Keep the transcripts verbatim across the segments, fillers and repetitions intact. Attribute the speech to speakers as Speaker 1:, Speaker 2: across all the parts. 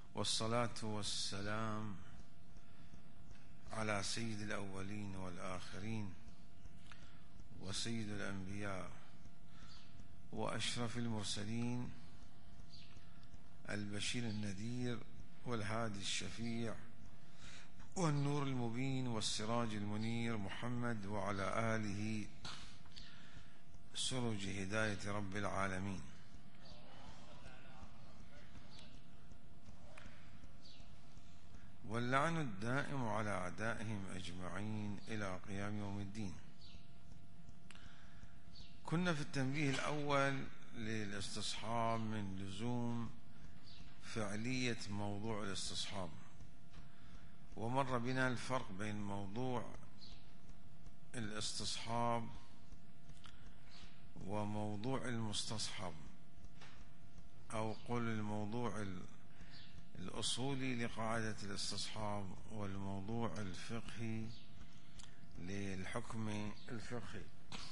Speaker 1: والصلاة والسلام على سيد الأولين والآخرين وسيد الأنبياء وأشرف المرسلين البشير النذير والهادي الشفيع والنور المبين والسراج المنير محمد وعلى آله سرج هداية رب العالمين. واللعن الدائم على أعدائهم أجمعين إلى قيام يوم الدين. كنا في التنبيه الأول للاستصحاب من لزوم فعلية موضوع الاستصحاب، ومر بنا الفرق بين موضوع الاستصحاب وموضوع المستصحب، أو قل الموضوع الأصولي لقاعدة الاستصحاب والموضوع الفقهي للحكم الفقهي.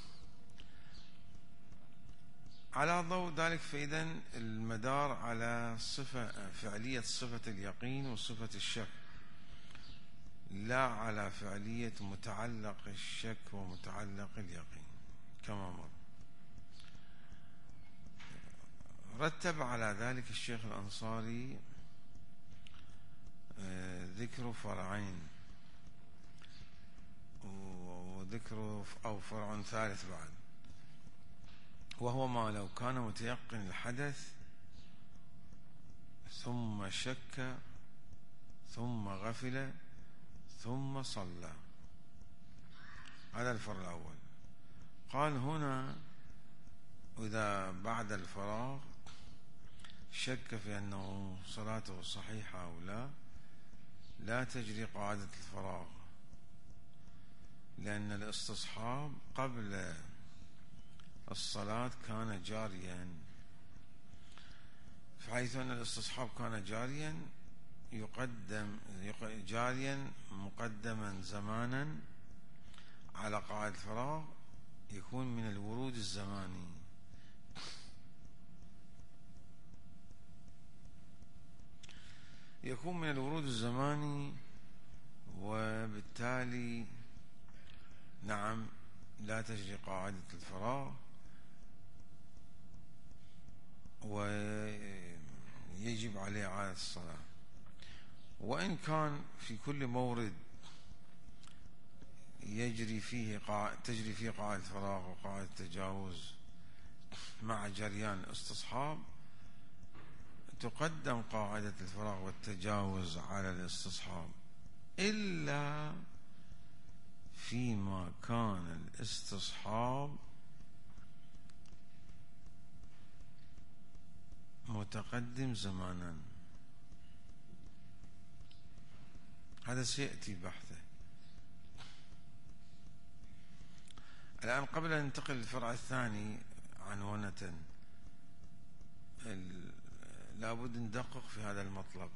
Speaker 1: على ضوء ذلك فإذن المدار على صفة فعلية صفة اليقين وصفة الشك، لا على فعلية متعلق الشك ومتعلق اليقين كما مر. رتب على ذلك الشيخ الأنصاري ذكر فرعين وذكر أو فرع ثالث بعد، وهو ما لو كان متيقن الحدث ثم شك ثم غفل ثم صلى. هذا الفرع الأول. قال هنا إذا بعد الفراغ شك في أنه صلاته صحيحة أو لا، لا تجري قاعدة الفراغ، لأن الاستصحاب قبل الصلاة كان جاريا، فحيث أن الاستصحاب كان جاريا يقدم جاريا مقدما زمانا على قاعدة الفراغ، يكون من الورود الزماني. يكون من الورود الزماني وبالتالي نعم لا تجري قاعدة الفراغ، ويجب عليه إعادة الصلاة. وإن كان في كل مورد يجري فيه قاعدة تجري فيه قاعدة الفراغ وقاعدة التجاوز مع جريان الاستصحاب، تقدم قاعدة الفراغ والتجاوز على الاستصحاب، إلا فيما كان الاستصحاب متقدم زمانا. هذا سيأتي بحثه. الآن قبل أن ننتقل للفرع الثاني عنونة، لابد ندقق في هذا المطلب،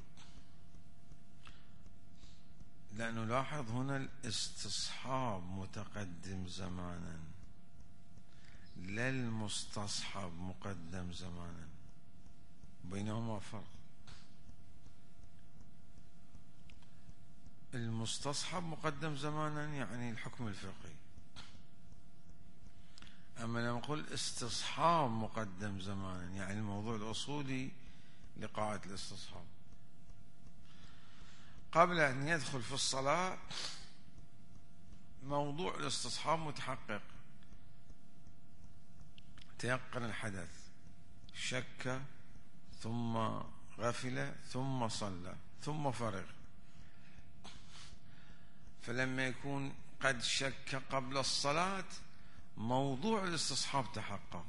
Speaker 1: لأنه لاحظ هنا الاستصحاب متقدم زمانا، لا المستصحب مقدم زمانا، بينهما فرق. المستصحب مقدم زمانا يعني الحكم الفقهي، أما لما نقول استصحاب مقدم زمانا يعني الموضوع الأصولي لقاعدة الاستصحاب. قبل أن يدخل في الصلاة موضوع الاستصحاب متحقق، تيقن الحدث، شك ثم غفل ثم صلى ثم فرغ. فلما يكون قد شك قبل الصلاة موضوع الاستصحاب تحقق،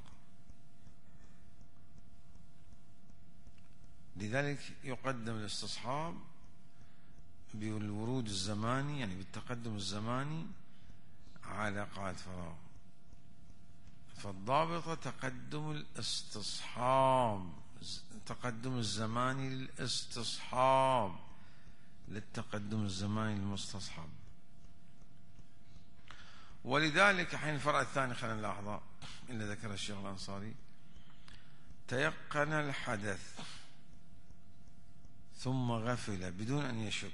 Speaker 1: لذلك يقدم الاستصحاب بالورود الزماني يعني بالتقدم الزماني على قاعدة الفراغ. فالضابطة تقدم الاستصحاب، تقدم الزماني للاستصحاب للتقدم الزماني للمستصحب. ولذلك حين الفرع الثاني خلينا نلاحظه اللي ذكر الشيخ الأنصاري: تيقن الحدث ثم غفل بدون أن يشك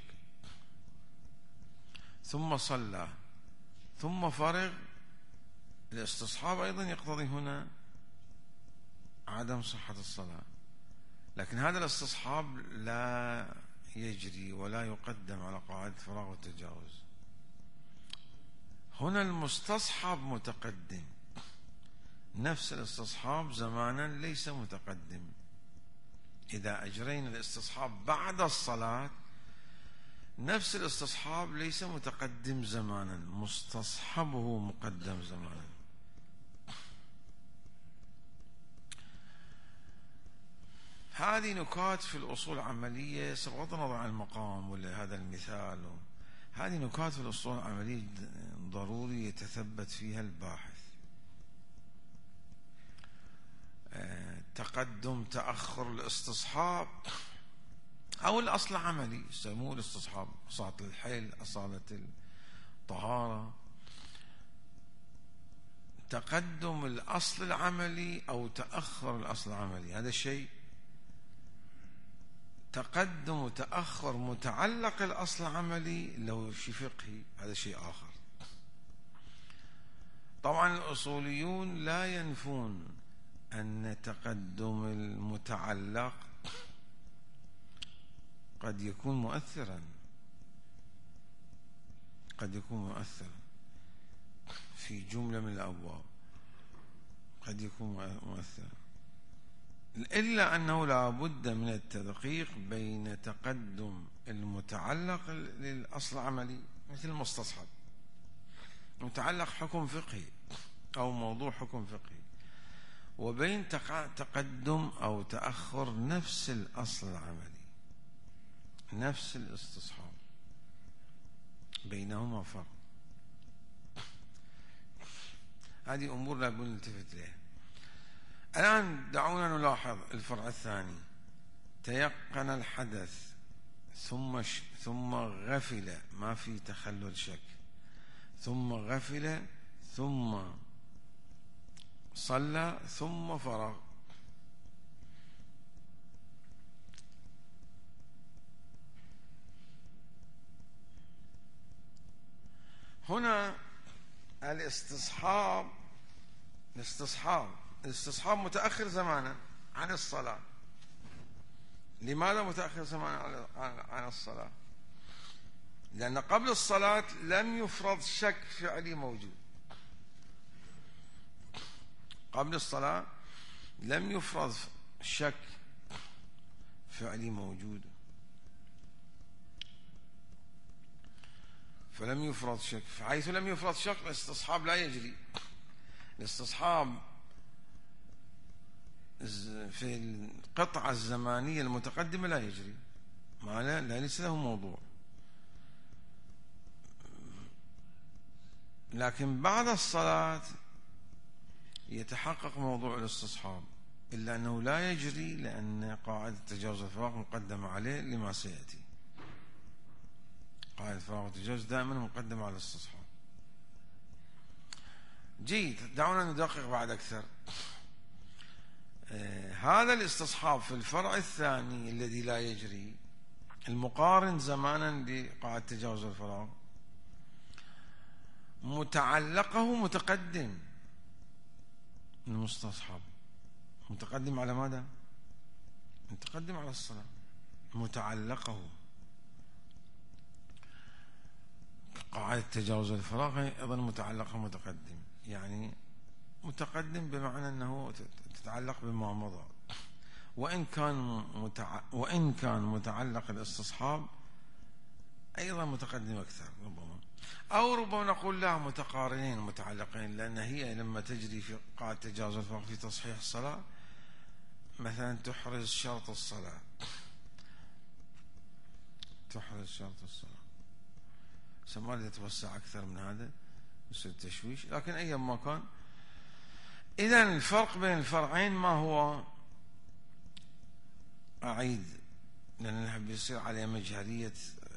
Speaker 1: ثم صلى ثم فرغ، الاستصحاب أيضا يقتضي هنا عدم صحة الصلاة، لكن هذا الاستصحاب لا يجري ولا يقدم على قاعدة الفراغ والتجاوز. هنا المستصحب متقدم، نفس الاستصحاب زمانا ليس متقدم. إذا أجرينا الاستصحاب بعد الصلاة نفس الاستصحاب ليس متقدم زمانا، مستصحبه مقدم زمانا. هذه نكات في الأصول العملية، بغض النظر عن المقام ولا هذا المثال، هذه نكات في الأصول العملية ضروري يتثبت فيها الباحث. تقدم تأخر الاستصحاب أو الأصل العملي يسموه الاستصحاب، أصالة الحيل، أصالة الطهارة. تقدم الأصل العملي أو تأخر الأصل العملي هذا شيء، تقدم وتأخر متعلق الأصل العملي لو شيء فقهي هذا شيء آخر. طبعا الأصوليون لا ينفون أن تقدم المتعلق قد يكون مؤثرا، قد يكون مؤثرا في جملة من الأبواب، قد يكون مؤثرا، إلا أنه لا بد من التدقيق بين تقدم المتعلق للأصل العملي مثل المستصحب، متعلق حكم فقهي أو موضوع حكم فقهي، وبين تقدم أو تأخر نفس الأصل العملي، نفس الاستصحاب، بينهما فرق. هذه أمور لا بد نلتفت إليها. الآن دعونا نلاحظ الفرع الثاني: تيقن الحدث ثم ش... ثم غفل، ما في تخلل شك، ثم غفل ثم صلى ثم فرغ. هنا الاستصحاب الاستصحاب الاستصحاب متأخر زمانا عن الصلاة. لماذا متأخر زمانا عن الصلاة؟ لأن قبل الصلاة لم يفرض شك فعلي موجود، قبل الصلاة لم يفرض شك فعلي موجود، فلم يفرض شك، حيث لم يفرض شك الاستصحاب لا يجري. الاستصحاب في القطعة الزمانية المتقدمة لا يجري، ما لا, لا ليس له موضوع. لكن بعد الصلاة يتحقق موضوع الاستصحاب، إلا أنه لا يجري لأن قاعدة تجاوز الفراغ مقدمة عليه لما سيأتي. قاعدة الفراغ والتجاوز دائما مقدمة على الاستصحاب. جيد، دعونا ندقق بعد أكثر. آه هذا الاستصحاب في الفرع الثاني الذي لا يجري، المقارن زمانا لقاعدة تجاوز الفراغ، متعلقه متقدم. المستصحب متقدم على ماذا؟ متقدم على الصلاة. متعلقه قاعدة تجاوز الفراغ أيضا متعلقه متقدم، يعني متقدم بمعنى أنه تتعلق بما مضى، وإن كان متع... وإن كان متعلق الاستصحاب أيضا متقدم أكثر ربما، أو ربما نقول لا متقارنين متعلقين، لأن هي لما تجري في قاعدة تجاوز الفراغ في تصحيح الصلاة مثلا تحرز شرط الصلاة، تحرز شرط الصلاة، سمال يتوسع أكثر من هذا يصير تشويش، لكن أيا ما كان. إذن الفرق بين الفرعين ما هو؟ أعيد لأن نحب يصير عليه مجهرية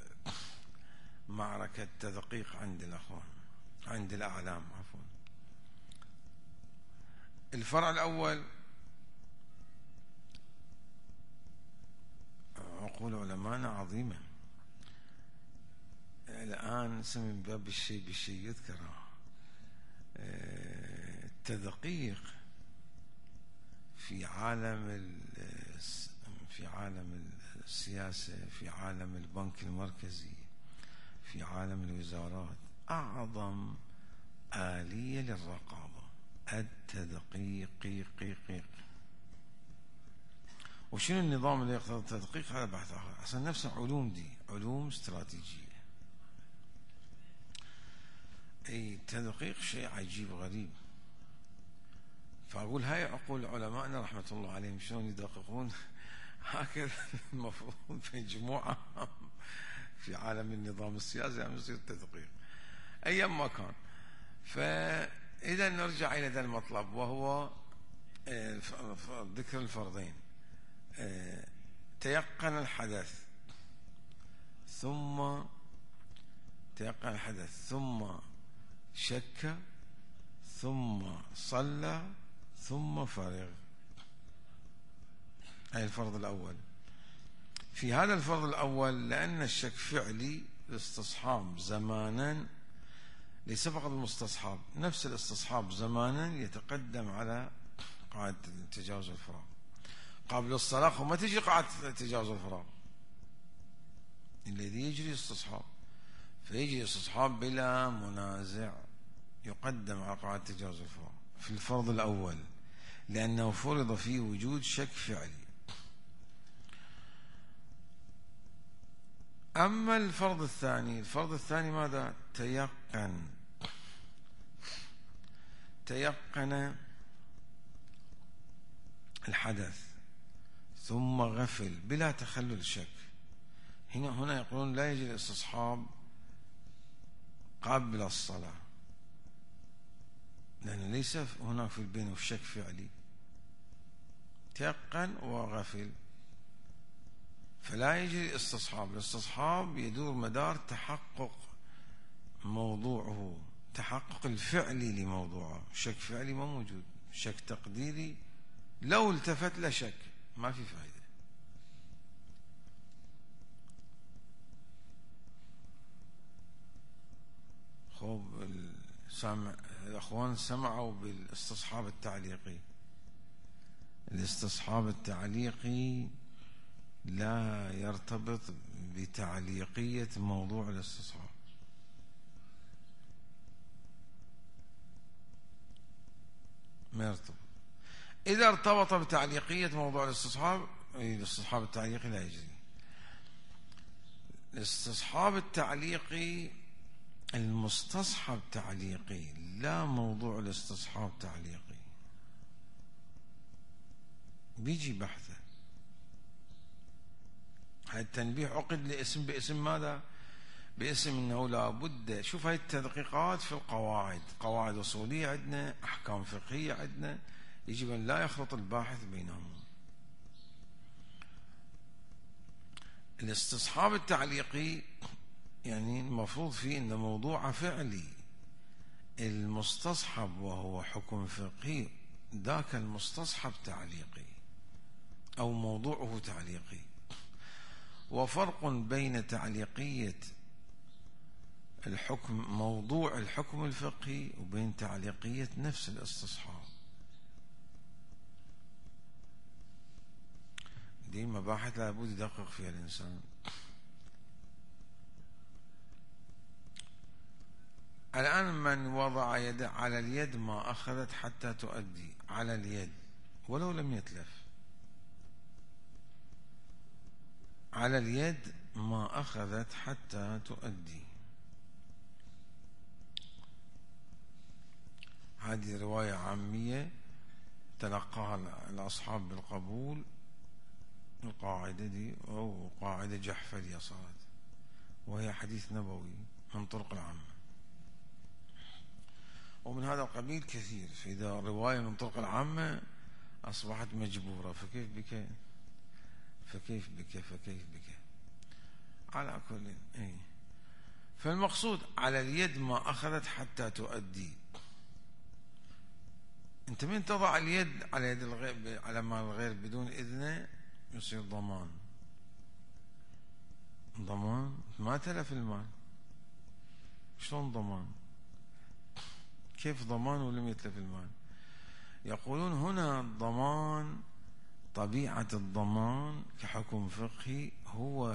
Speaker 1: معركة تدقيق عند الأخوان، عند الأعلام عفوا. الفرع الأول عقول علماءنا عظيمة. الآن سمي باب الشيء بالشيء يذكره. التدقيق في عالم في عالم السياسة، في عالم البنك المركزي، في عالم الوزارات، أعظم آلية للرقابة التدقيق. وشنو النظام اللي يقتضي التدقيق؟ هذا بحث آخر. أصلا نفس علوم دي علوم استراتيجية. أي التدقيق شيء عجيب غريب. فأقول هاي عقول علمائنا رحمة الله عليهم شلون يدققون. هكذا المفروض في جموعة في عالم النظام السياسي يعني يصير تدقيق أيام ما كان. فإذا نرجع إلى هذا المطلب، وهو ذكر الفرضين. تيقن الحدث ثم تيقن الحدث ثم شك ثم صلى ثم فرغ. هاي الفرض الأول. في هذا الفرض الأول لأن الشك فعلي الاستصحاب زمانا ليس فقط المستصحاب، نفس الاستصحاب زمانا يتقدم على قاعدة تجاوز الفراغ. قبل الصلاة وما تجي قاعدة تجاوز الفراغ، الذي يجري استصحاب، فيجي استصحاب بلا منازع يقدم على قاعدة تجاوز الفراغ في الفرض الأول، لأنه فرض فيه وجود شك فعلي. أما الفرض الثاني، الفرض الثاني ماذا؟ تيقن تيقن الحدث ثم غفل بلا تخلل شك. هنا هنا يقولون لا يجري الاستصحاب قبل الصلاة، لأنه ليس هناك في البين شك فعلي. تيقن وغفل فلا يجري الاستصحاب. الاستصحاب يدور مدار تحقق موضوعه، تحقق الفعلي لموضوعه. شك فعلي ما موجود، شك تقديري لو التفت لا شك، ما في فائدة. خوب السامع الأخوان سمعوا بالاستصحاب التعليقي. الاستصحاب التعليقي لا يرتبط بتعليقية موضوع الاستصحاب. ما يرتبط. إذا ارتبط بتعليقية موضوع الاستصحاب، الاستصحاب التعليقي لا يجري. الاستصحاب التعليقي المستصحب تعليقي، لا موضوع الاستصحاب تعليقي. بيجي بحثه. هاي التنبيه عقد لاسم باسم ماذا؟ باسم انه لابد. شوف هاي التدقيقات في القواعد، قواعد اصوليه عندنا، احكام فقهيه عندنا، يجب ان لا يخلط الباحث بينهم. الاستصحاب التعليقي يعني المفروض فيه ان موضوع فعلي، المستصحب وهو حكم فقهي ذاك المستصحب تعليقي او موضوعه تعليقي. وفرق بين تعليقية الحكم موضوع الحكم الفقهي وبين تعليقية نفس الاستصحاب. دي مباحث لابد يدقق فيها الإنسان. الآن من وضع يده على اليد ما أخذت حتى تؤدي، على اليد ولو لم يتلف، على اليد ما أخذت حتى تؤدي. هذه رواية عامية تلقاها الأصحاب بالقبول. القاعدة دي أو قاعدة جحفلية صارت، وهي حديث نبوي من طرق العامة. ومن هذا القبيل كثير، فإذا رواية من طرق العامة أصبحت مجبورة، فكيف بك فكيف بك فكيف بك على كل. اي فالمقصود على اليد ما أخذت حتى تؤدي. أنت من تضع اليد على يد الغير على مال الغير بدون إذنه يصير ضمان. ضمان؟ ما تلف المال، شلون ضمان؟ كيف ضمان ولم يتلف المال؟ يقولون هنا الضمان، طبيعة الضمان كحكم فقهي هو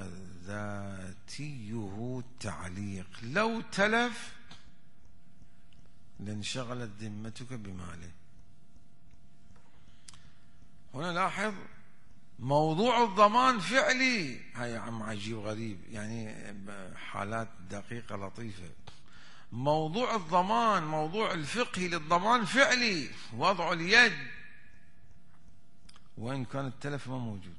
Speaker 1: ذاتيه التعليق، لو تلف لانشغلت ذمتك بماله. هنا لاحظ موضوع الضمان فعلي، هاي عم عجيب غريب، يعني حالات دقيقة لطيفة. موضوع الضمان، موضوع الفقهي للضمان فعلي، وضع اليد، وإن كان التلف ما موجود.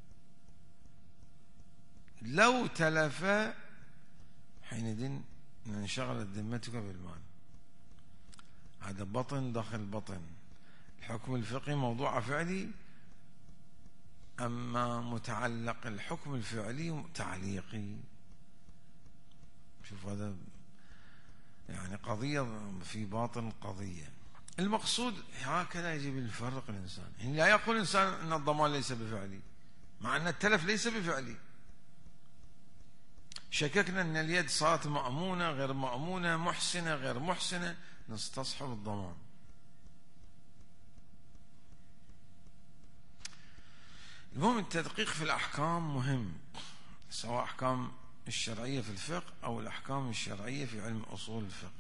Speaker 1: لو تلف حينئذ انشغلت ذمتك بالمال. هذا بطن داخل بطن. الحكم الفقهي موضوع فعلي، أما متعلق الحكم الفعلي تعليقي. شوف هذا يعني قضية في باطن قضية. المقصود هكذا يجب الفرق الإنسان، يعني لا يقول الإنسان أن الضمان ليس بفعلي مع أن التلف ليس بفعلي. شككنا أن اليد صارت مأمونة غير مأمونة، محسنة غير محسنة، نستصحب الضمان. المهم التدقيق في الأحكام مهم، سواء أحكام الشرعية في الفقه أو الأحكام الشرعية في علم أصول الفقه.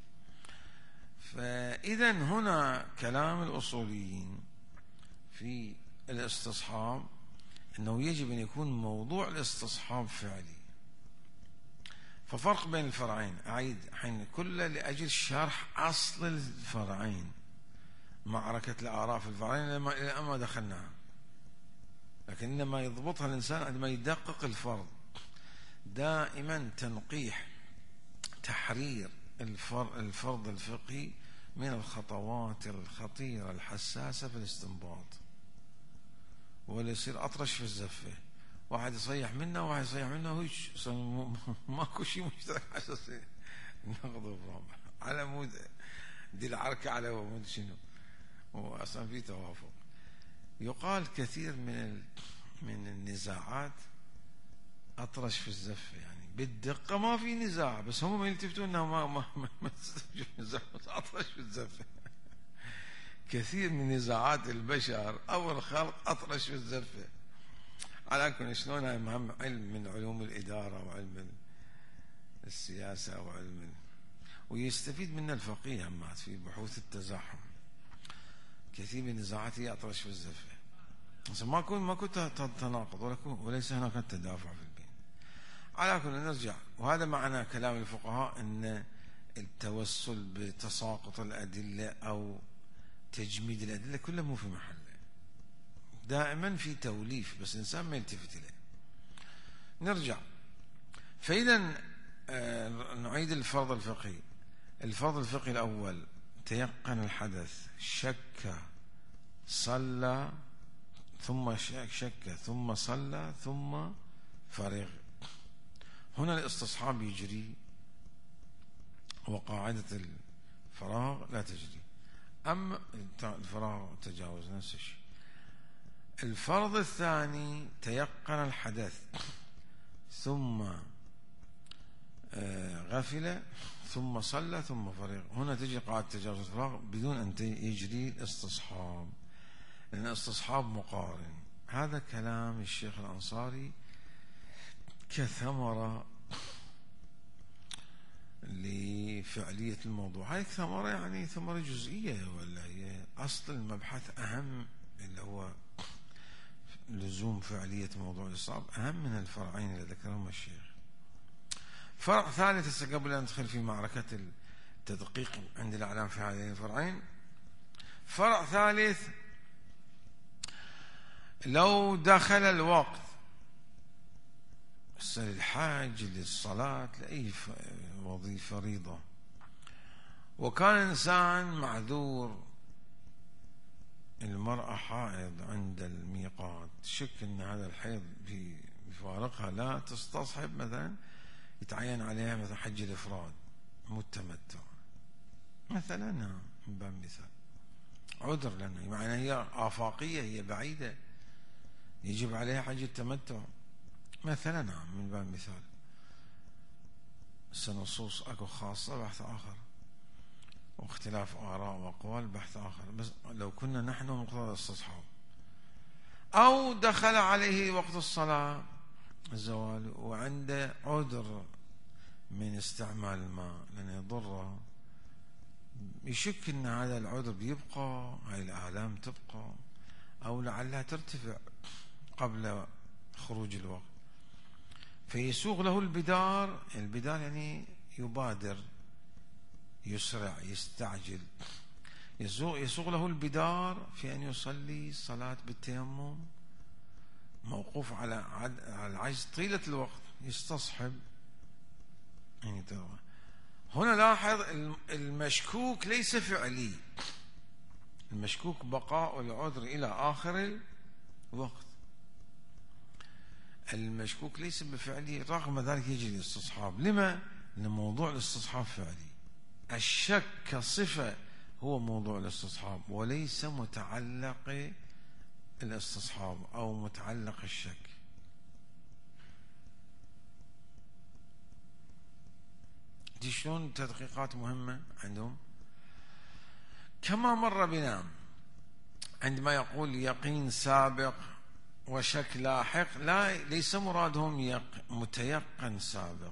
Speaker 1: فإذا هنا كلام الأصوليين في الاستصحاب أنه يجب أن يكون موضوع الاستصحاب فعلي. ففرق بين الفرعين، أعيد حين كله لأجل شرح أصل الفرعين، معركة الآراء في الفرعين إلى ما دخلناها، لكن إنما يضبطها الإنسان عندما يدقق الفرض. دائما تنقيح تحرير الفرض الفقهي من الخطوات الخطيرة الحساسة في الاستنباط، ولا يصير أطرش في الزفة، واحد يصيح منا وواحد يصيح منا، هيك ماكو شيء مشترك أساسي نغضب على مود دي العركة على مود شنو، وأصلا في توافق. يقال كثير من من النزاعات أطرش في الزفة، يعني بالدقة ما في نزاع، بس هم ما يلتفتون انه ما ما ما, ما أطرش في الزفة. كثير من نزاعات البشر أو الخلق أطرش في الزفة. على كل شلون هاي مهم علم من علوم الإدارة وعلم السياسة وعلم، ويستفيد منه الفقيه همات في بحوث التزاحم. كثير من النزاعات هي أطرش في الزفة، بس ما كنت ما كنت تناقض وليس هناك تدافع في البين. على كل نرجع، وهذا معنى كلام الفقهاء أن التوسل بتساقط الأدلة أو تجميد الأدلة كله مو في محله، دائما في توليف، بس الإنسان ما يلتفت إليه. نرجع، فإذا نعيد الفرض الفقهي. الفرض الفقهي الأول تيقن الحدث، شك صلى ثم شك ثم صلى ثم فرغ. هنا الاستصحاب يجري وقاعدة الفراغ لا تجري. أما الفراغ تجاوز نفس الشيء. الفرض الثاني تيقن الحدث ثم غفل ثم صلى ثم فرغ. هنا تجي قاعدة تجاوز الفراغ بدون أن يجري الاستصحاب، لأن الاستصحاب مقارن. هذا كلام الشيخ الأنصاري كثمرة لفعلية الموضوع. هاي ثمرة يعني ثمرة جزئية، ولا هي أصل المبحث أهم، اللي هو لزوم فعلية موضوع الاستصحاب أهم من الفرعين اللي ذكرهم الشيخ. فرع ثالث قبل أن ندخل في معركة التدقيق عند الأعلام في هذين الفرعين. فرع ثالث، لو دخل الوقت للحاج للصلاة لأي وظيفة فريضة، وكان إنسان معذور، المرأة حائض عند الميقات، شك أن هذا الحيض بفارقها لا تستصحب، مثلا يتعين عليها مثلا حج الإفراد مو التمتع مثلا، من باب مثال عذر، لأنه معنى هي آفاقية، هي بعيدة، يجب عليها حج التمتع. مثلا نعم من باب المثال، النصوص اكو خاصة بحث آخر، واختلاف آراء وأقوال بحث آخر. بس لو كنا نحن مقتضى الاستصحاب، أو دخل عليه وقت الصلاة الزوال وعنده عذر من استعمال الماء لأن يضره، يشك أن هذا العذر بيبقى، هاي الآلام تبقى، أو لعلها ترتفع قبل خروج الوقت، فيسوغ له البدار. البدار يعني يبادر، يسرع، يستعجل. يسوغ له البدار في أن يصلي صلاة بالتيمم موقوف على العجز طيلة الوقت، يستصحب يعني. هنا لاحظ المشكوك ليس فعلي، المشكوك بقاء العذر إلى آخر الوقت، المشكوك ليس بفعلي، رغم ذلك يجري الاستصحاب. لما؟ لأن موضوع الاستصحاب فعلي، الشك كصفة هو موضوع الاستصحاب وليس متعلق الاستصحاب أو متعلق الشك. دي شلون تدقيقات مهمة عندهم. كما مر بنا عندما يقول يقين سابق وشك لاحق، لا ليس مرادهم يق... متيقن سابق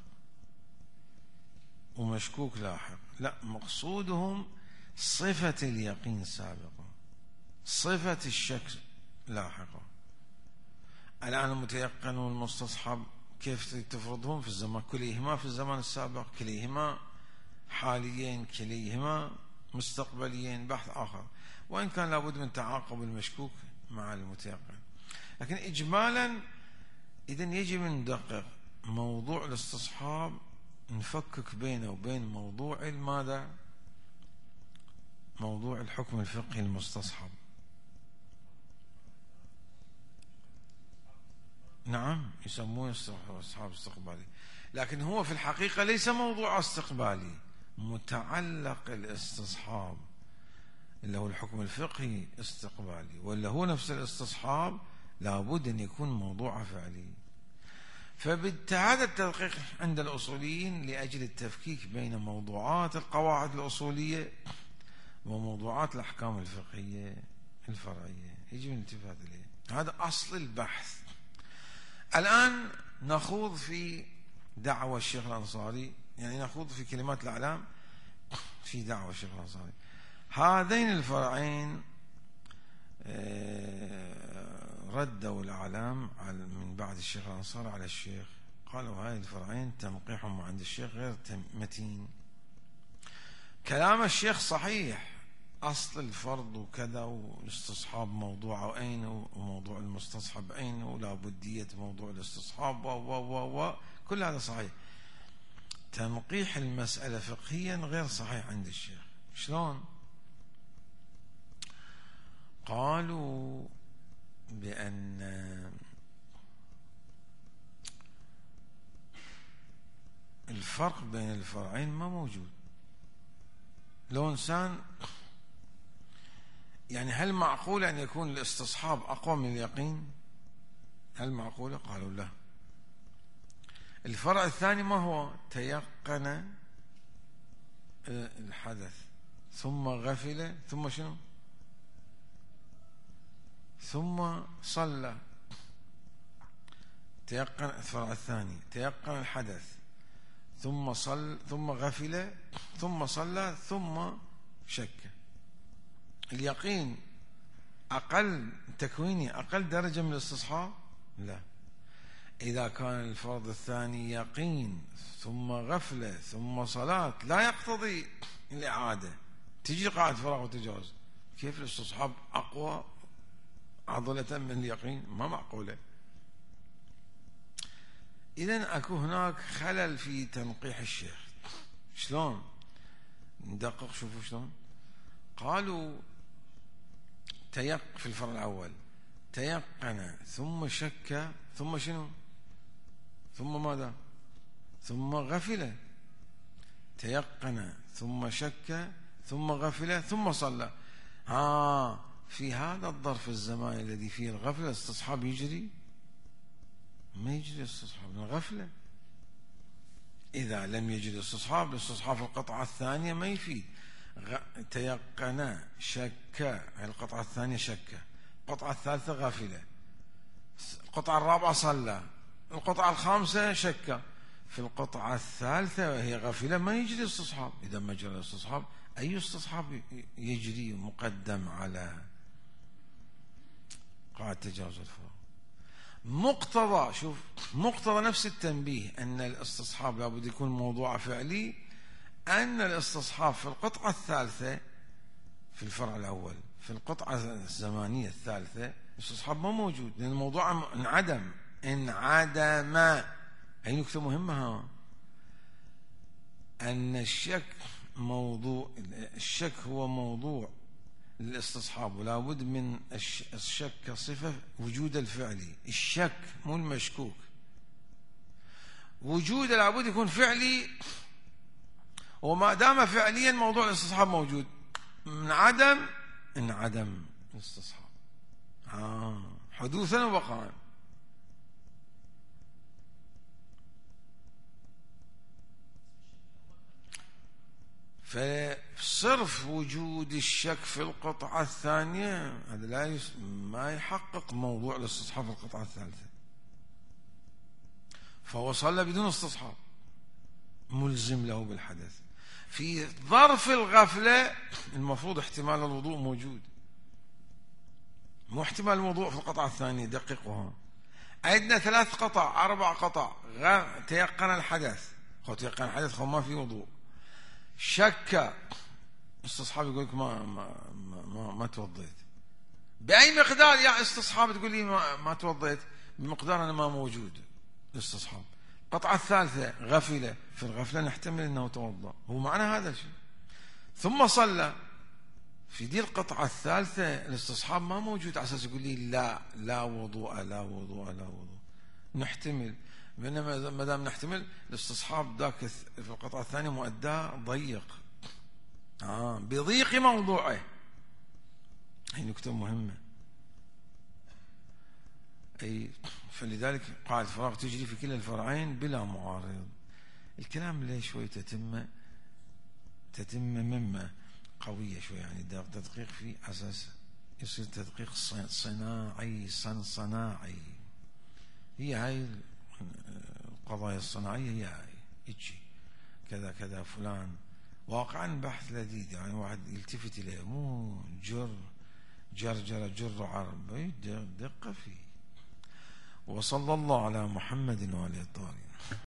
Speaker 1: ومشكوك لاحق، لا، مقصودهم صفة اليقين سابقة، صفة الشك لاحقة. الآن المتيقن والمستصحب كيف تفرضهم في الزمان؟ كليهما في الزمان السابق، كليهما حاليين، كليهما مستقبليين، بحث آخر، وإن كان لابد من تعاقب المشكوك مع المتيقن. لكن إجمالا إذا يجب أن ندقق موضوع الاستصحاب، نفكك بينه وبين موضوع ماذا؟ موضوع الحكم الفقهي المستصحب. نعم يسمونه استصحاب استقبالي، لكن هو في الحقيقة ليس موضوع استقبالي، متعلق الاستصحاب اللي هو الحكم الفقهي استقبالي، ولا هو نفس الاستصحاب لابد أن يكون موضوع فعلي. فبهذا التدقيق عند الأصوليين لأجل التفكيك بين موضوعات القواعد الأصولية وموضوعات الأحكام الفقهية الفرعية يجب الالتفات إليه. هذا أصل البحث. الآن نخوض في دعوة الشيخ الأنصاري، يعني نخوض في كلمات الأعلام في دعوة الشيخ الأنصاري. هذين الفرعين ردوا الأعلام من بعد الشيخ الأنصاري على الشيخ، قالوا هاي الفرعين تنقيحهم عند الشيخ غير متين. كلام الشيخ صحيح، أصل الفرض وكذا، والاستصحاب موضوعه أين، وموضوع المستصحب أين، ولا بدية موضوع الاستصحاب و و و و كل هذا صحيح. تنقيح المسألة فقهيا غير صحيح عند الشيخ. شلون؟ قالوا بأن الفرق بين الفرعين ما موجود. لو إنسان يعني هل معقول أن يكون الاستصحاب أقوى من اليقين؟ هل معقولة؟ قالوا لا. الفرع الثاني ما هو؟ تيقن الحدث ثم غفل ثم شنو؟ ثم صلى. تيقن الفرع الثاني، تيقن الحدث ثم صل ثم غفل ثم صلى ثم شك. اليقين أقل تكويني، أقل درجة من الاستصحاب؟ لا. إذا كان الفرض الثاني يقين ثم غفلة ثم صلاة لا يقتضي الإعادة، تجي قاعدة فراغ وتجاوز، كيف الاستصحاب أقوى عضلة من اليقين؟ ما معقولة. إذن أكو هناك خلل في تنقيح الشيخ. شلون ندقق؟ شوفوا شلون قالوا تيق في الفرع الأول تيقن ثم شك ثم شنو؟ ثم ماذا؟ ثم غفل. تيقن ثم شك ثم غفل ثم صلى. ها في هذا الظرف الزماني الذي فيه الغفلة الاستصحاب يجري؟ ما يجري استصحاب من الغفلة. إذا لم يجد استصحاب، الاستصحاب في القطعة الثانية ما يفيد. تيقن، شك، القطعة الثانية شك، القطعة الثالثة غافلة، القطعة الرابعة صلى، القطعة الخامسة شك، في القطعة الثالثة وهي غافلة ما يجري استصحاب. إذا ما جرى استصحاب أي استصحاب يجري مقدم على قاعدة تجاوز الفراغ. مقتضى، شوف مقتضى نفس التنبيه أن الاستصحاب لابد يكون موضوع فعلي، أن الاستصحاب في القطعة الثالثة في الفرع الأول في القطعة الزمانية الثالثة الاستصحاب ما موجود، لأن الموضوع انعدم. انعدم. هي نكتة مهمة، ها. أن الشك موضوع، الشك هو موضوع للاستصحاب، ولا بد من الشك صفة وجود الفعلي. الشك مو المشكوك، وجود لابد يكون فعلي، وما دام فعليا موضوع الاستصحاب موجود. من عدم انعدم الاستصحاب، آه. حدوثا وبقاء. فصرف وجود الشك في القطعة الثانية هذا لا يس... ما يحقق موضوع الاستصحاب في القطعة الثالثة. فهو صلى بدون استصحاب ملزم له بالحدث. في ظرف الغفلة المفروض احتمال الوضوء موجود، مو احتمال الوضوء في القطعة الثانية. دققوها، عندنا ثلاث قطع أربع قطع. غ... تيقن الحدث، خو تيقن الحدث خو ما في وضوء. شك، استصحاب يقول لك ما ما ما, ما, ما توضيت. بأي مقدار يا استصحاب تقول لي ما, ما توضيت؟ بمقدار أنا ما موجود استصحاب. القطعة الثالثة غفلة، في الغفلة نحتمل أنه توضأ، هو معنى هذا الشيء. ثم صلى، في دي القطعة الثالثة الاستصحاب ما موجود، على أساس يقول لي لا لا وضوء لا وضوء لا وضوء. نحتمل، بينما ما دام نحتمل الاستصحاب ذاك في القطعة الثانية مؤداه ضيق، آه بضيق موضوعه. هي نكتة مهمة. أي فلذلك قاعدة الفراغ تجري في كلا الفرعين بلا معارض. الكلام ليه شوي تتم تتم مما قوية شوي، يعني تدقيق فيه أساس يصير تدقيق صناعي صناعي. هي هاي القضايا الصناعية، هي هاي يجي كذا كذا فلان. واقعا بحث لذيذ، يعني واحد يلتفت إليه، مو جر جر جر جر عرب، دقة فيه. وصلى الله على محمد وآله الطاهرين.